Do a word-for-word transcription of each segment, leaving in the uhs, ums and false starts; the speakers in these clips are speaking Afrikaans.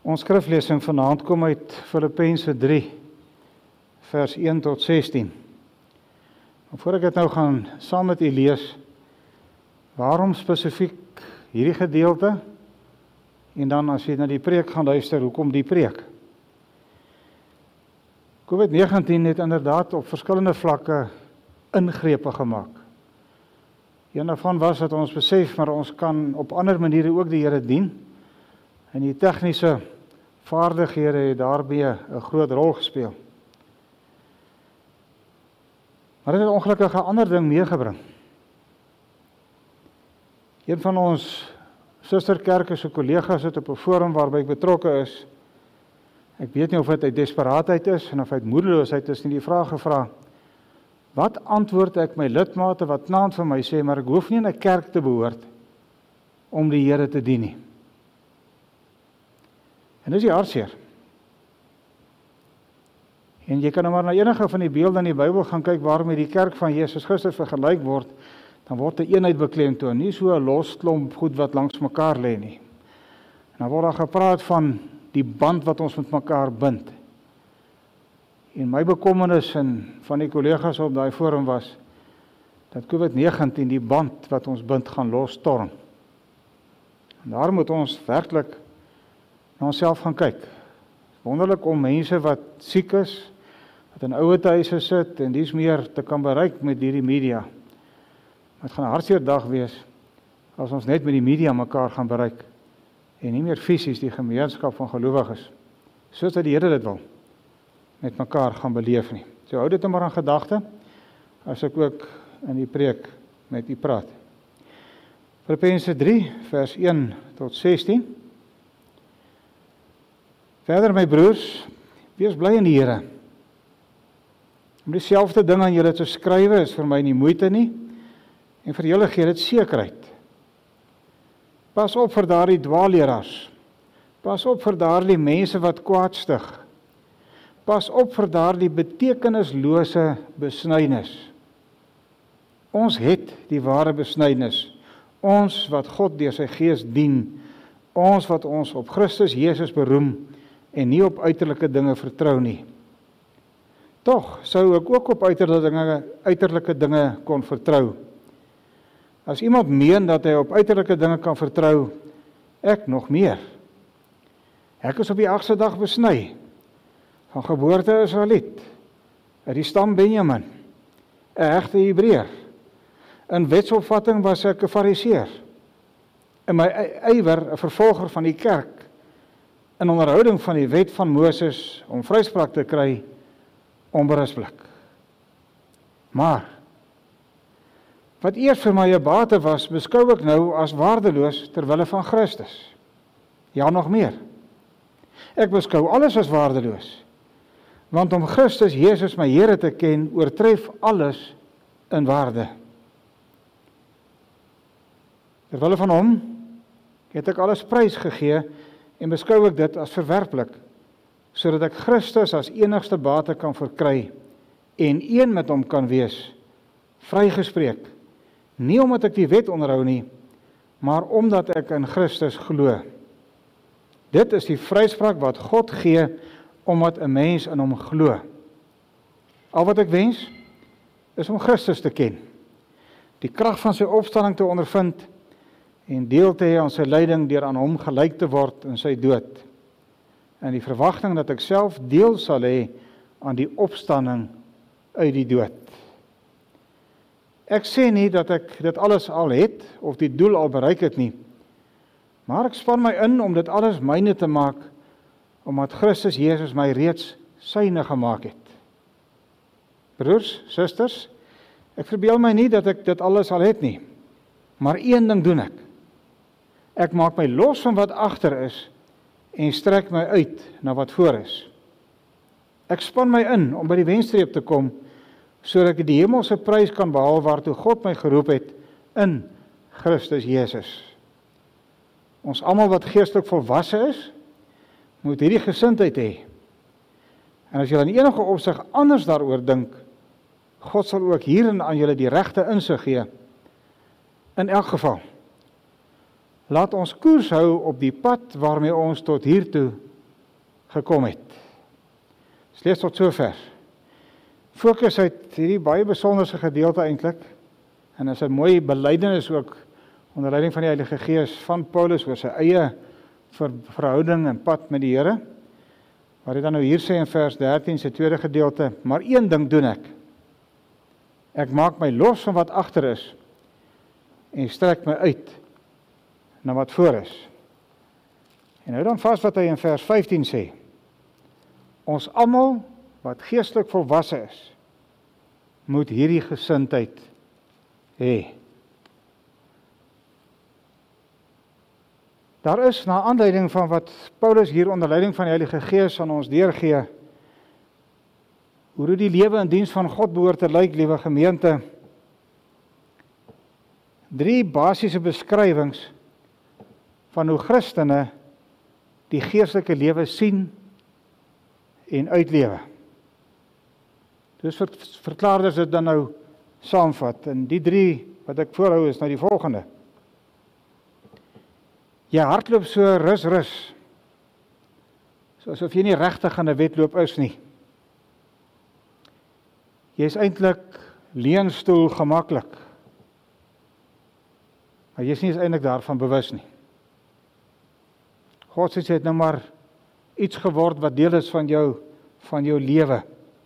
Ons skriflesing vanaand kom uit Filippense drie, vers een tot sestien. En voor ek dit nou gaan saam met u lees, waarom spesifiek hierdie gedeelte, en dan as jy na die preek gaan luister, hoekom die preek? COVID negentien het inderdaad op verskillende vlakke ingrepe gemaak. Een daarvan was dat ons besef, maar ons kan op ander maniere ook die Here dien, en die tegniese vaardighede het daarbij 'n groot rol gespeel. Maar dit het ongelukkig 'n ander ding meegebring. Een van ons susterkerke se kollegas het op 'n forum waarby ek betrokke is, ek weet nie of dit uit desperaatheid is en of uit moedeloosheid is, nie die vraag gevra: wat antwoord ek my lidmate wat knaand vir my sê, maar ek hoef nie in 'n kerk te behoort om die Here te dien nie. En dis die hartseer. En jy kan nou maar na enige van die beelde in die Bybel gaan kyk waarmee die kerk van Jesus Christus vergelyk word, dan word 'n eenheid beklemtoon, nie so 'n los klomp goed wat langs mekaar lê nie. En dan word daar gepraat van die band wat ons met mekaar bind. En my bekommernis en van die kollegas op daai forum was dat COVID negentien die band wat ons bind gaan losstorm. En daar moet ons werklik na onsself gaan kyk. Wonderlik om mense wat siek is, wat in ouer huise sit en dis meer te kan bereik met hierdie media. Dit gaan 'n hartseer dag wees as ons net met die media mekaar gaan bereik en nie meer fisies die gemeenskap van gelowiges, soos dat die Here dit wil, met mekaar gaan beleef nie. So hou dit maar in gedagte as ek ook in die preek met u praat. Filippense drie vers een tot sestien. Verder my broers, wees bly in die Here. Om dieselfde ding aan julle te skrywe is vir my nie moeite nie, en vir julle gee dit sekerheid. Pas op vir daardie dwaalleraars. Pas op vir daardie mense wat kwaad stig. Pas op vir daardie betekenislose besnydenis. Ons het die ware besnydenis. Ons wat God deur sy Gees dien. Ons wat ons op Christus Jesus beroem en nie op uiterlike dinge vertrou nie. Tog sou ek ook op uiterlike dinge, uiterlike dinge kon vertrou. As iemand meen dat hy op uiterlike dinge kan vertrou, ek nog meer. Ek is op die agste dag besny, van geboorte Israeliet, uit die stam Benjamin, 'n egte Hebreër. In wetsopvatting was ek 'n Fariseer. In my ywer 'n vervolger van die kerk. In onderhouding van die wet van Moses om vryspraak te kry, onberisplik. Maar wat eers vir my 'n bate was, beskou ek nou as waardeloos ter wille van Christus. Ja, nog meer. Ek beskou alles as waardeloos, want om Christus Jesus my Here te ken, oortref alles in waarde. Ter wille van hom het ek alles prys gegee en beskou ek dit as verwerplik, sodat ek Christus as enigste bate kan verkry en een met hom kan wees, vrygespreek, nie omdat ek die wet onderhou nie, maar omdat ek in Christus glo. Dit is die vryspraak wat God gee, omdat 'n mens in hom glo. Al wat ek wens, is om Christus te ken, die krag van sy opstanding te ondervind, en deel te hê aan sy lyding deur aan hom gelyk te word in sy dood, en die verwagting dat ek self deel sal hê aan die opstanding uit die dood. Ek sê nie dat ek dit alles al het, of die doel al bereik het nie, maar ek span my in om dit alles myne te maak, omdat Christus Jesus my reeds syne gemaak het. Broers, susters, ek verbeel my nie dat ek dit alles al het nie, maar een ding doen ek. Ek maak my los van wat agter is, en strek my uit na wat voor is. Ek span my in om by die wenstreep te kom, sodat ek die hemelse prys kan behaal waartoe God my geroep het in Christus Jesus. Ons almal wat geestelik volwasse is, moet hierdie gesindheid hê. En as julle in enige opsig anders daaroor dink, God sal ook hierin aan julle die regte insig gee. In elk geval, laat ons koers hou op die pad waarmee ons tot hiertoe gekom het. Ons lees tot sover. Fokus uit hierdie baie besonderse gedeelte eintlik, en is 'n mooi belydenis ook onder leiding van die Heilige Gees van Paulus oor sy eie ver, verhouding en pad met die Here. Waar hy dan nou hier sê in vers dertien, sy tweede gedeelte, maar een ding doen ek. Ek maak my los van wat agter is en strek my uit na wat voor is. En nou dan vas wat hy in vers vyftien sê. Ons almal wat geestelik volwasse is, moet hierdie gesindheid hê. Daar is, na aanleiding van wat Paulus hier onder leiding van die Heilige Gees aan ons deurgee, hoe die lewe in diens van God behoort te lyk, liewe gemeente, drie basiese beskrywings van hoe Christene die geestelike lewe sien en uitlewe. Dus verklaarders dit dan nou saamvat, en die drie wat ek voorhou is nou die volgende. Jy hardloop so rus rus, soos of jy nie regtig aan 'n wedloop is nie. Jy is eintlik leunstoel gemaklik, maar jy is nie eintlik daarvan bewus nie. God sê dit nou maar iets geword wat deel is van jou, van jou lewe.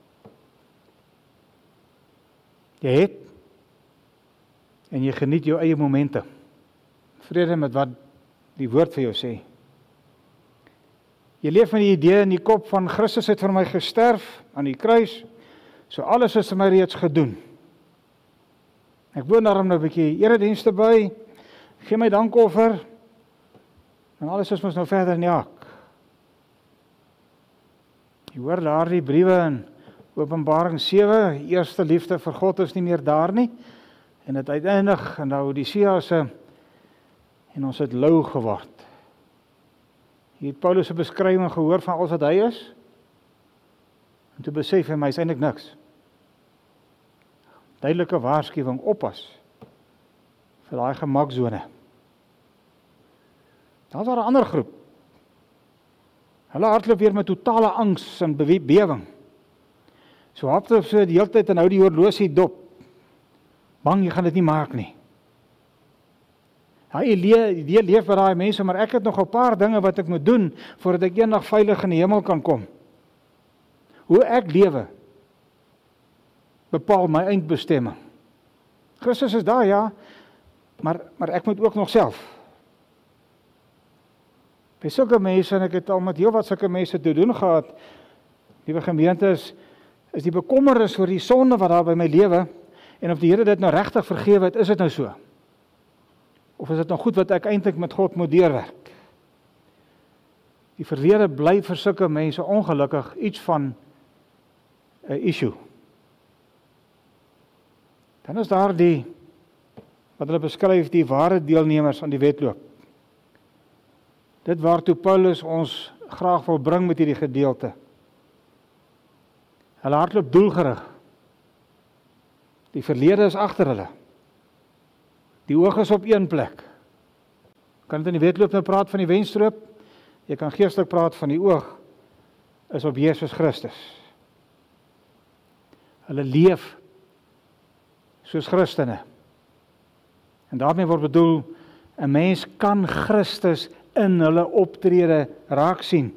Jy het, en jy geniet jou eie momente. Vrede met wat die woord vir jou sê. Jy leef met die idee in die kop van Christus het vir my gesterf aan die kruis, so alles is vir my reeds gedoen. Ek woon daarom nou 'n bietjie eredienste by, gee my dankoffer, en alles is mos nou verder in die hak. Jy hoor daar die briewe in Openbaring sewe, eerste liefde vir God is nie meer daar nie, en het uiteindig in Laodicea se, en ons het lou geword. Hier het Paulus 'n beskrywing gehoor van alles wat hy is, en toe besef hy, my is eintlik niks. Duidelike waarskuwing, oppas vir daai gemaksone. Dan was daar 'n ander groep. Hulle hardloop weer met totale angs en beweging. So hardloop so die hele tyd en hou die horlosie dop. Bang, jy gaan dit nie maak nie. Hy idee leef vir daai mense, maar ek het nog 'n paar dinge wat ek moet doen voordat ek eendag veilig in die hemel kan kom. Hoe ek lewe bepaal my eindbestemming. Christus is daar, ja, maar maar ek moet ook nog self. By sulke mense, en ek het al met heel wat sulke mense te doen gehad, liewe gemeente, is, is die bekommernis oor die sonde wat daar by my lewe, en of die Here dit nou regtig vergewe het, is dit nou so? Of is dit nou goed wat ek eintlik met God moet deurwerk? Die verlede bly vir sulke mense ongelukkig iets van 'n issue. Dan is daar die, wat hulle beskryf, die ware deelnemers aan die wedloop. Dit waartoe Paulus ons graag wil bring met hierdie gedeelte. Hulle hardloop doelgerig. Die verlede is agter hulle. Die oog is op een plek. Kan dit in die wedloop nou praat van die wenstroop? Jy kan geestelik praat van die oog is op Jesus Christus. Hulle leef soos Christene. En daarmee word bedoel, 'n mens kan Christus in hulle optrede raak sien.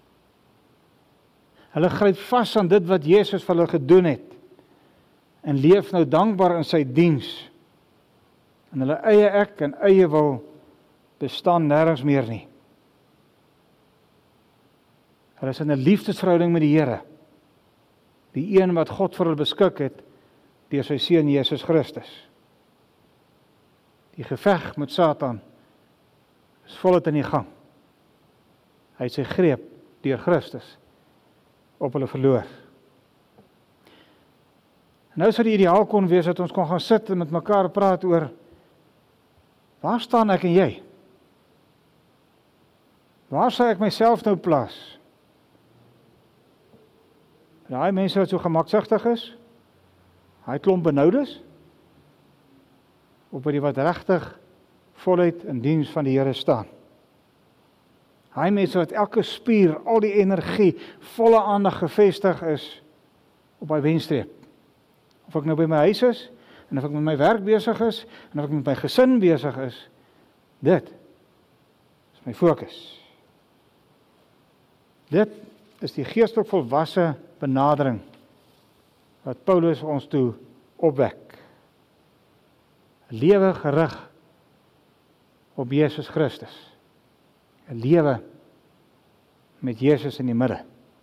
Hulle gryp vas aan dit wat Jesus vir hulle gedoen het, en leef nou dankbaar in sy diens. En hulle eie ek en eie wil bestaan nêrens meer nie. Hulle is in 'n liefdesverhouding met die Here, die een wat God vir hulle beskik het deur sy seun Jesus Christus. Die geveg met Satan is voluit in die gang. Hy het sy greep deur Christus op hulle verloor. Nou sou die ideaal kon wees dat ons kon gaan sit en met mekaar praat oor, waar staan ek en jy? Waar sal ek myself nou plaas? Daai mense wat so gemaksigtig is, hy klomp benoudes, of by die wat regtig voluit in diens van die Here staan. Hy mense wat elke spier, al die energie, volle aandag gefestig is op hy wenstreep. Of ek nou by my huis is, en of ek met my werk besig is, en of ek met my gesin besig is, dit is my fokus. Dit is die geestelik volwasse benadering wat Paulus ons toe opwek. Lewe gerig op Jesus Christus. 'n Lewe met Jesus in die midde.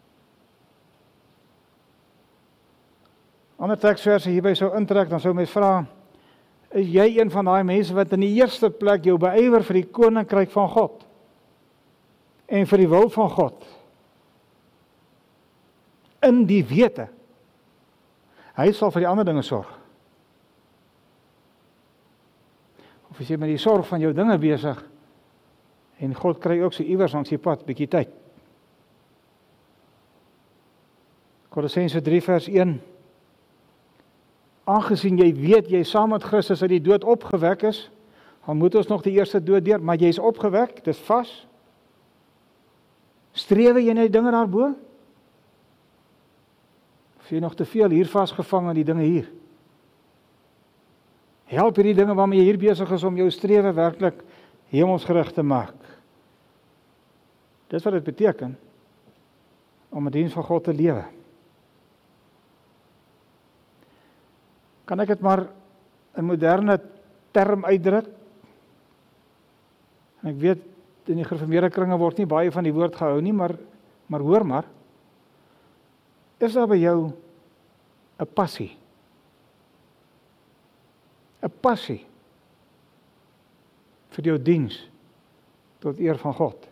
Ander teksverse hierby sou intrek, dan sou mens vra, is jy een van daai mense wat in die eerste plek jou beywer vir die koninkryk van God en vir die wil van God? In die wete, hy sal vir die ander dinge sorg. Of as jy met die sorg van jou dinge besig, en God kry ook so iewers langs die pad, bietjie tyd. Kolossense drie vers een, aangesien jy weet, jy saam met Christus uit die dood opgewek is, dan moet ons nog die eerste dood deur, maar jy is opgewek, dis vas. Strewe jy net die dinge daarbo? Of jy nog te veel hier vasgevang in die dinge hier? Help hierdie dinge waarmee jy hier besig is om jou strewe werklik hemelsgerig te maak. Dis wat dit beteken om 'n diens van God te lewe. Kan ek dit maar in moderne term uitdruk? En ek weet in die gereformeerde kringe word nie baie van die woord gehou nie, maar maar hoor maar. Is daar by jou 'n passie? 'n Passie vir jou diens tot eer van God?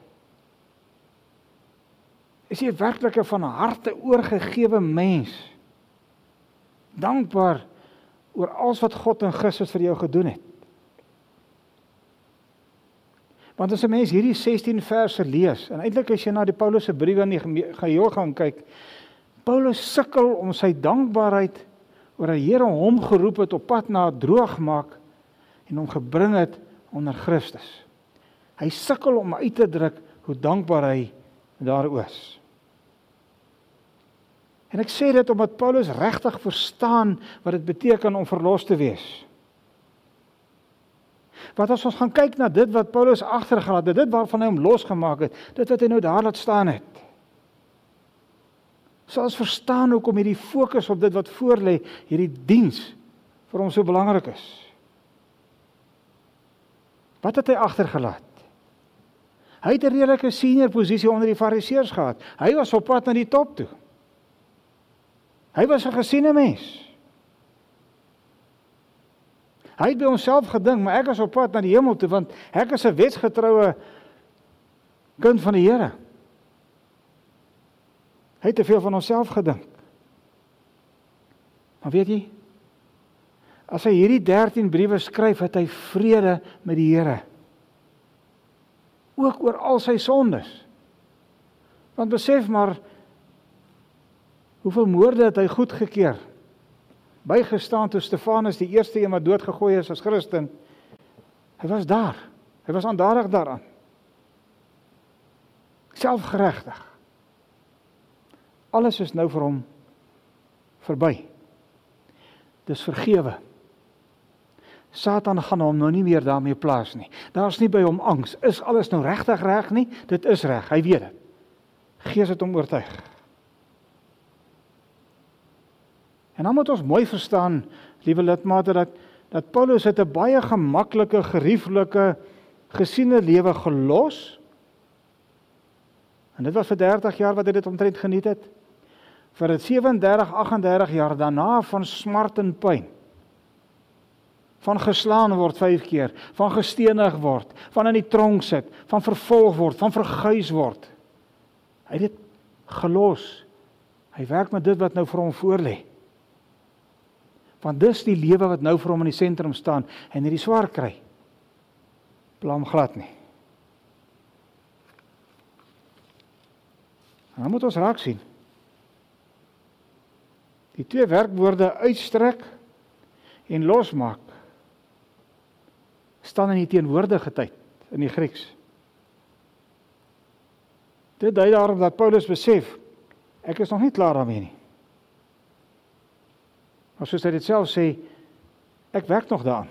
Is jy werklik 'n van harte oorgegewe mens, dankbaar oor alles wat God in Christus vir jou gedoen het? Want as 'n mens hierdie sestien verse lees, en eintlik as jy na die Paulus se briewe in die geheel gaan kyk, Paulus sukkel om sy dankbaarheid oor dat die Here hom geroep het op pad na droog maak en hom gebring het onder Christus. Hy sukkel om uit te druk hoe dankbaar hy daaroor is. En ek sê dit omdat Paulus regtig verstaan wat dit beteken om verlos te wees. Want as ons gaan kyk na dit wat Paulus agtergelaat het, dit waarvan hy hom losgemaak het, dit wat hy nou daar laat staan het, sal ons verstaan hoekom hierdie fokus op dit wat voor lê, hierdie diens vir hom so belangrik is. Wat het hy agtergelaat? Hy het 'n redelike senior posisie onder die fariseërs gehad. Hy was op pad na die top toe. Hy was 'n gesiene mens. Hy het by homself gedink, maar ek is op pad na die hemel toe, want ek is 'n wetsgetroue kind van die Here. Hy het te veel van homself gedink. Maar weet jy, as hy hierdie dertien briewe skryf, het hy vrede met die Here. Ook oor al sy sondes. Want besef maar, hoeveel moorde het hy goedgekeur? Bygestaan toe Stefanus die eerste een wat doodgegooi is as Christen. Hy was daar. Hy was aandadig daaraan. Selfgeregtig. Alles is nou vir hom verby. Dis vergewe. Satan gaan hom nou nie meer daarmee plaas nie. Daar's nie by hom angs. Is alles nou regtig reg nie? Dit is reg, hy weet dit. Gees het hom oortuig. En dan moet ons mooi verstaan, liewe lidmate, dat, dat Paulus het 'n baie gemaklike, gerieflike, gesiene lewe gelos. En dit was vir dertig jaar wat hy dit omtrent geniet het. Vir dit sewendertig, agtendertig jaar daarna van smart en pyn. Van geslaan word vyf keer, van gestenig word, van in die tronk sit, van vervolg word, van verguis word. Hy het dit gelos. Hy werk met dit wat nou vir hom voorlê. Want dis die lewe wat nou vir hom in die sentrum staan en hierdie swaar kry. Pla hom glad nie. En dan moet ons raak sien. Die twee werkwoorde uitstrek en losmaak staan in die teenwoordige tyd in die Grieks. Dit dui daarop dat Paulus besef, ek is nog nie klaar daarmee nie. Maar soos hy dit self sê, ek werk nog daaraan.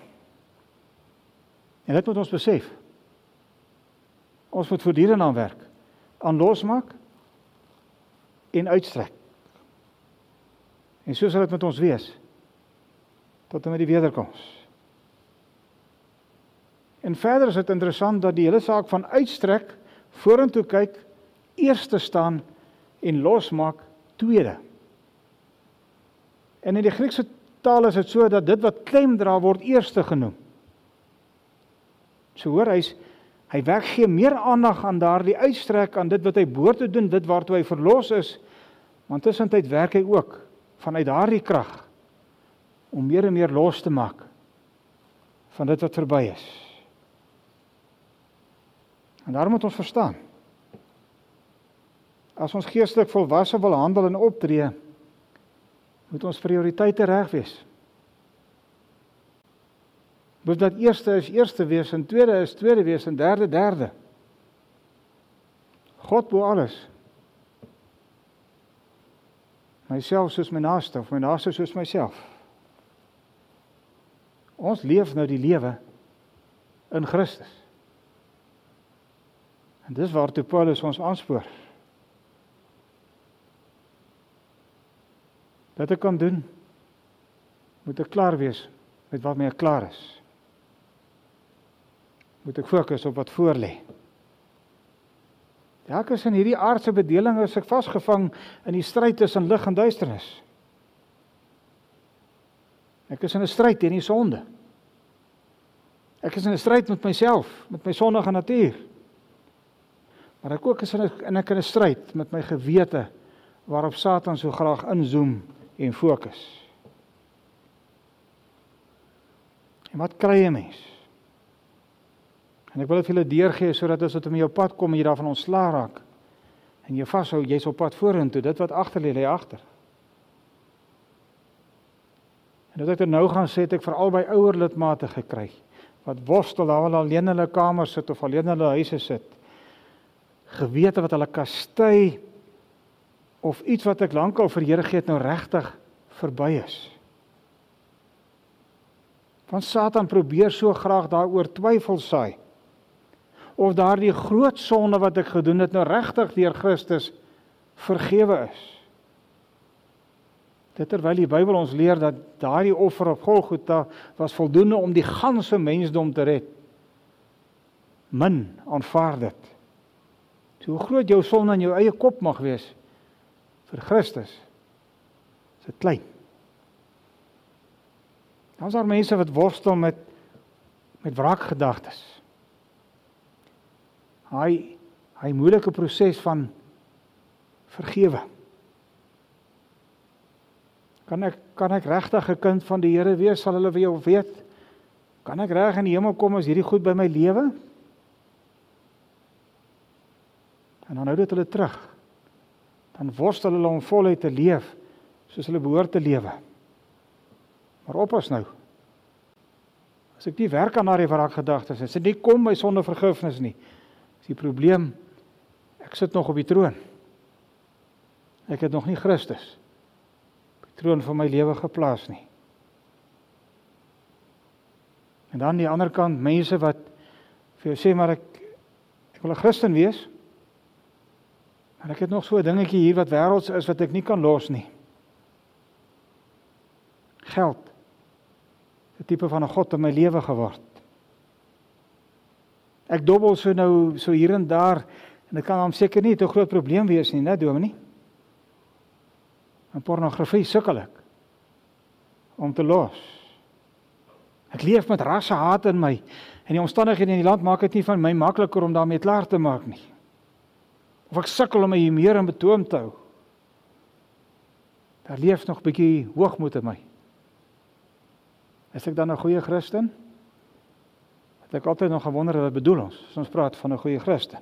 En dit moet ons besef. Ons moet voortdurend aan werk, aan losmaak en uitstrek. En so sal dit met ons wees, tot en met die wederkoms. En verder is dit interessant dat die hele saak van uitstrek, vorentoe kyk, eerste staan en losmaak, tweede. En in die Griekse taal is dit so dat dit wat klem dra word eerste genoem. So hoor, hy, hy werk gee meer aandag aan daardie uitstrek, aan dit wat hy behoort te doen, dit waartoe hy verlos is, maar tussentyd werk hy ook vanuit daardie krag om meer en meer los te maak van dit wat verby is. En daarom moet ons verstaan, as ons geestelik volwasse wil handel en optree, moet ons prioriteite reg wees. Moet dat eerste is eerste wees, en tweede is tweede wees, en derde derde. God bo alles. Myself soos my naaste, of my naaste soos myself. Ons leef nou die lewe in Christus. En dis waartoe Paulus ons aanspoor. Dat ek kan doen, moet ek klaar wees met wat my klaar is. Moet ek fokus op wat voor lê. Ja, ek is in hierdie aardse bedeling is ek vasgevang in die stryd tussen lig en duisternis. Ek is in 'n stryd teen die sonde. Ek is in 'n stryd met myself, met my sondige natuur. Maar ek ook is in 'n en ek in 'n stryd met my gewete waarop Satan so graag inzoom en fokus. En wat kry 'n mens? En ek wil dit vir julle deurgee sodat as dit om jou pad kom, jy daarvan ontslaa raak en jy vashou, jy's op pad vorentoe, dit wat agter lê, lê agter. En dat ek dit nou gaan sê, het ek veral by ouer lidmate gekry wat worstel, daar wel alleen in hulle kamer sit of alleen in hulle huise sit. Gewete wat hulle kastei of iets wat ek lankal vir Here gee het nou regtig verby is. Want Satan probeer so graag daaroor twyfel saai. Of daardie groot sonde wat ek gedoen het nou regtig deur Christus vergewe is. Dit terwyl die Bybel ons leer dat daardie offer op Golgotha was voldoende om die ganse mensdom te red. Min aanvaar dit. So hoe groot jou sonde in jou eie kop mag wees, vir Christus, is dit klein. Dan is daar mense wat worstel met, met wraakgedagtes. Hy, hy moeilike proses van vergewe. Kan ek, kan ek regtig 'n kind van die Here wees, sal hulle vir jou weet? Kan ek reg in die hemel kom as hierdie goed by my lewe? En dan hou dit hulle terug. Dan worstel hulle om voluit te leef, soos hulle behoort te lewe. Maar oppas nou. As ek nie werk aan daardie wraakgedagtes, as dit nie kom by sonder vergifnis nie, is die probleem, ek sit nog op die troon. Ek het nog nie Christus op die troon van my lewe geplaas nie. En dan die ander kant, mense wat vir jou sê, maar ek, ek wil 'n Christen wees, maar ek het nog so 'n dingetjie hier wat wêrelds is, wat ek nie kan los nie. Geld. 'n tipe van 'n god in my lewe geword. Ek dobbel so nou, so hier en daar, en dit kan hom seker nie 'n groot probleem wees nie, né, dominee? En pornografie sukkel ek om te los. Ek leef met rassehaat in my, en die omstandighede in die land maak dit nie van my makliker om daarmee klaar te maak nie. Of ek sukkel om my hier meer in betoom te hou. Daar leef nog 'n bietjie hoogmoed in my. Is ek dan 'n goeie Christen? Het ek altyd nog gewonder wat bedoel ons, as ons praat van 'n goeie Christen.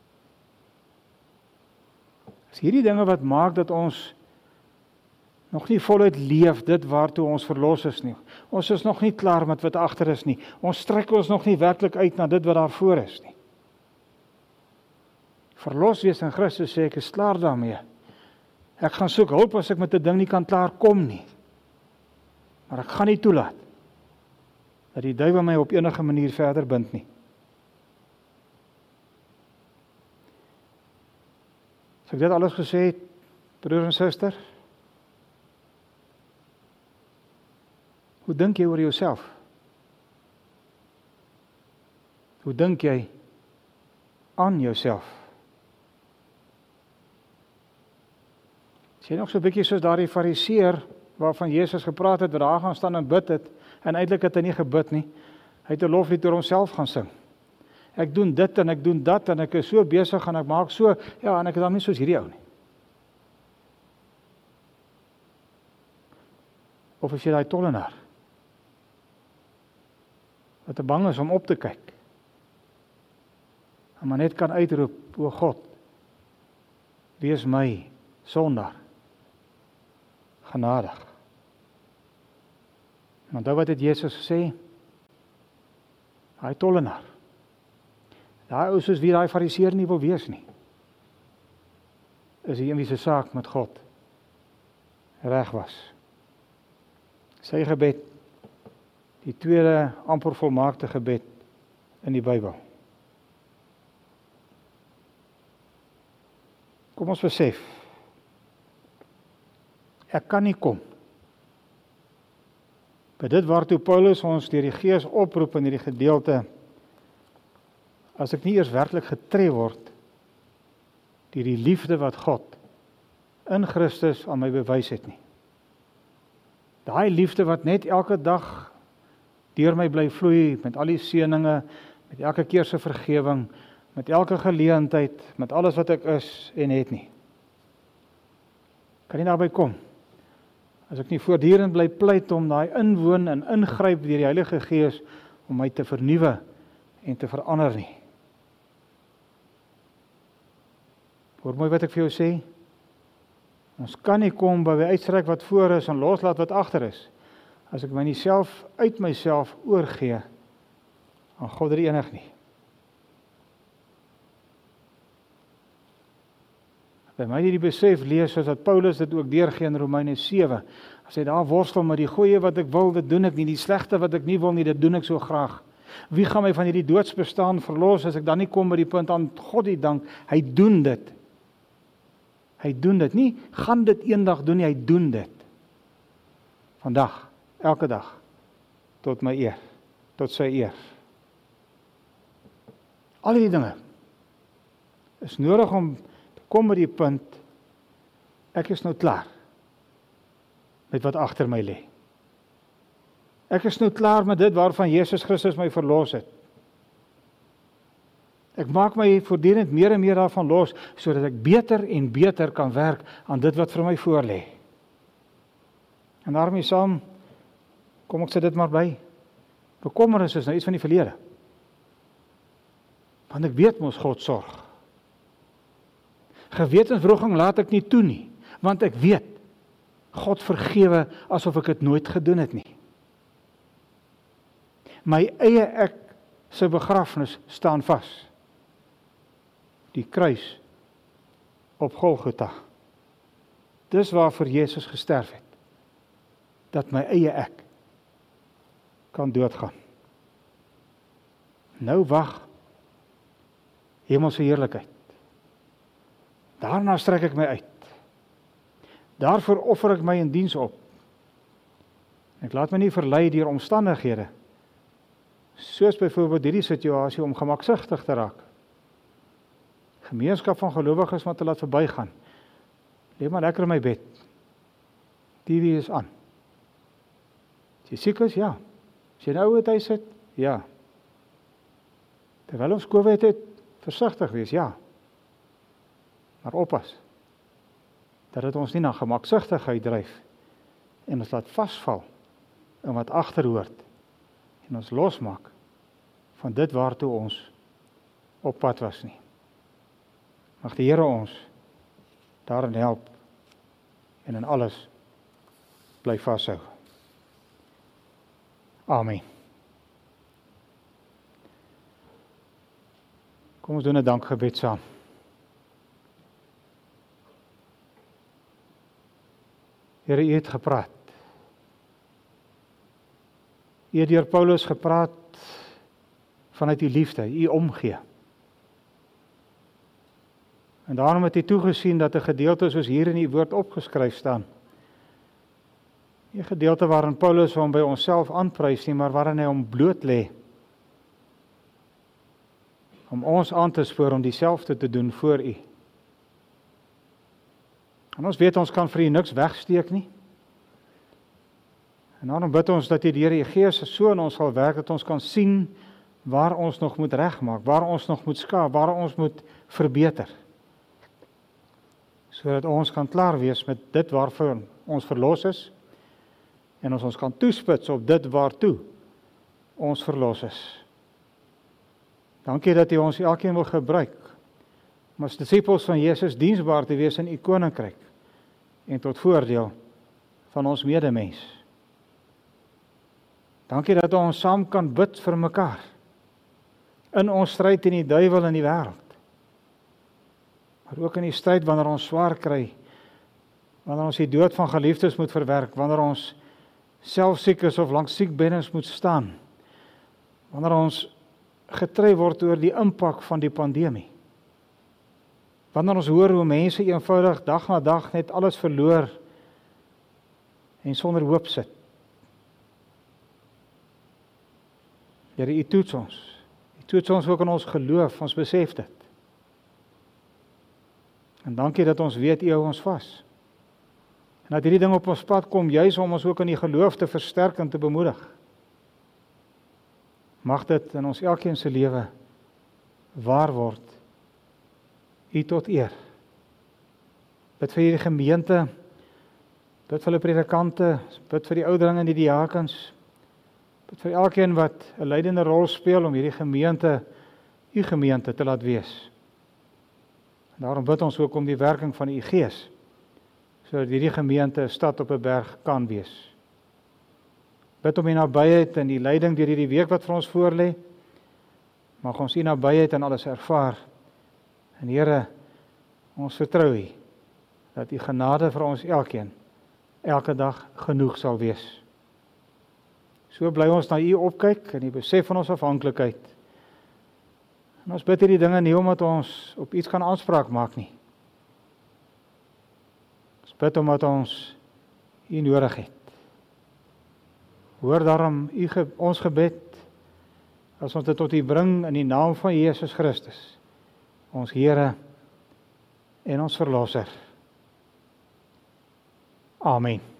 Is hierdie dinge wat maak dat ons nog nie voluit leef dit waartoe ons verlos is nie. Ons is nog nie klaar met wat agter is nie. Ons strek ons nog nie werklik uit na dit wat daar voor is nie. Verlos wees in Christus sê ek is klaar daarmee. Ek gaan soek hulp as ek met 'n ding nie kan klaarkom nie. Maar ek gaan nie toelaat dat die duiwel my op enige manier verder bind nie. As ek dit alles gesê het, broer en suster, hoe dink jy oor jouself? Hoe dink jy aan jouself? Is jy nog so 'n bietjie soos daardie fariseer waarvan Jesus gepraat het, wat daar gaan staan en bid het, en eintlik het hy nie gebid nie. Hy het 'n loflied oor homself gaan sing. Ek doen dit en ek doen dat en ek is so besig en ek maak so, ja, en ek is dan nie soos hierdie ou nie. Of is jy daai tollenaar wat te bang is om op te kyk en maar net kan uitroep, o God, wees my sondaar genadig. En onthou wat het Jesus gesê? Daai tollenaar, daai ou soos wie daai fariseer nie wil wees nie, is die een wie se saak met God reg was. Sy gebed, die tweede amper volmaakte gebed in die Bybel. Kom ons besef, ek kan nie kom by dit waartoe Paulus ons deur die Gees oproep in hierdie gedeelte, as ek nie eers werklik getref word deur die liefde wat God in Christus aan my bewys het nie. Daai liefde wat net elke dag deur my bly vloei, met al die seëninge, met elke keer se vergewing, met elke geleentheid, met alles wat ek is en het nie. Kan nie daarby kom, as ek nie voortdurend bly pleit om daai inwoon en ingryp deur die Heilige Gees om my te vernuwe en te verander nie. Hoor mooi wat ek vir jou sê, ons kan nie kom by die uitstryk wat voor is en loslaat wat agter is, as ek my nie self uit myself oorgee aan God die enig nie. By my die besef lees, soos dat Paulus dit ook deurgee in Romeine sewe, as hy daar worstel met die goeie wat ek wil, dit doen ek nie, die slegte wat ek nie wil nie, dit doen ek so graag. Wie gaan my van hierdie doodsbestaan verlos, as ek dan nie kom by die punt aan God die dank, hy doen dit. Hy doen dit, nie gaan dit eendag doen nie, hy doen dit. Vandag, elke dag, tot my eer, tot sy eer. Al die dinge is nodig om te kom by die punt, ek is nou klaar met wat agter my lê. Ek is nou klaar met dit waarvan Jesus Christus my verlos het. Ek maak my voortdurend meer en meer daarvan los, sodat ek beter en beter kan werk aan dit wat vir my voor lê. En daarmee saam, kom ek sê dit maar by, bekommernis is nou iets van die verlede. Want ek weet mos God sorg. Gewetenswroging laat ek nie toe nie, want ek weet, God vergewe asof ek dit nooit gedoen het nie. My eie ek se begrafnis staan vas. Die kruis op Golgotha. Dis waarvoor Jesus gesterf het. Dat my eie ek kan doodgaan. Nou wag hemelse heerlikheid. Daarna strek ek my uit. Daarvoor offer ek my in diens op. Ek laat my nie verlei deur omstandighede, soos byvoorbeeld hierdie situasie om gemaksigtig te raak. Gemeenskap van gelowiges wat te laat verbygaan. Lê maar lekker in my bed. T V is aan. As jy siek is, ja. As jy nou uit huis sit, ja. Terwyl ons COVID het, versigtig wees, ja. Maar oppas, dat dit ons nie na gemaksigtigheid dryf, en ons laat vasval in wat agterhoort, en ons losmaak van dit waartoe ons op pad was nie. Mag die Here ons daarin help en in alles bly vashou. Amen. Kom ons doen 'n dankgebed saam. Here, U het gepraat. U het deur Paulus gepraat vanuit U liefde, U omgee. En daarom het U toegesien dat 'n gedeelte soos hier in U woord opgeskryf staan. Nie 'n gedeelte waarin Paulus hom by onsself aanprys nie, maar waarin hy hom bloot lê. Om ons aan te spoor om dieselfde te doen voor U. En ons weet ons kan vir U niks wegsteek nie. En daarom bid ons dat U deur U Gees so in ons sal werk, dat ons kan sien waar ons nog moet regmaak, waar ons nog moet skaap, waar ons moet verbeter. Sodat ons kan klaar wees met dit waarvoor ons verlos is, en ons ons kan toespits op dit waartoe ons verlos is. Dankie dat U ons elkeen wil gebruik, om as disippels van Jesus diensbaar te wees in U koninkryk, en tot voordeel van ons medemens. Dankie dat ons saam kan bid vir mekaar, in ons stryd teen die duiwel in die wêreld, maar ook in die stryd wanneer ons swaar kry, wanneer ons die dood van geliefdes moet verwerk, wanneer ons self siek is of langs siekbeddens moet staan, wanneer ons getry word oor die impak van die pandemie, wanneer ons hoor hoe mense eenvoudig dag na dag net alles verloor en sonder hoop sit. Here, U toets ons. U toets ons ook in ons geloof, ons besef dit. En dankie dat ons weet U hou ons vas. En dat hierdie ding op ons pad kom, juis om ons ook in die geloof te versterk en te bemoedig. Mag dit in ons elkeen se lewe waar word, U tot eer. Bid vir hierdie gemeente, bid vir die predikante, bid vir die ouderlinge en die diakens, bid vir elkeen wat 'n leidende rol speel om hierdie gemeente, U gemeente te laat wees. En daarom bid ons ook om die werking van U Gees, sodat hierdie gemeente 'n stad op 'n berg kan wees. Bid om U nabyheid en die leiding deur hierdie week wat vir ons voorlê. Mag ons U nabyheid en alles ervaar. En Here, ons vertrou U dat U genade vir ons elkeen elke dag genoeg sal wees. So bly ons na U opkyk in die besef van ons afhanklikheid. En ons bid hierdie dinge nie omdat ons op iets kan aanspraak maak nie. Ons bid omdat ons U nodig het. Hoor daarom U ge, ons gebed as ons dit tot U bring in die naam van Jesus Christus, ons Here en ons Verlosser. Amen.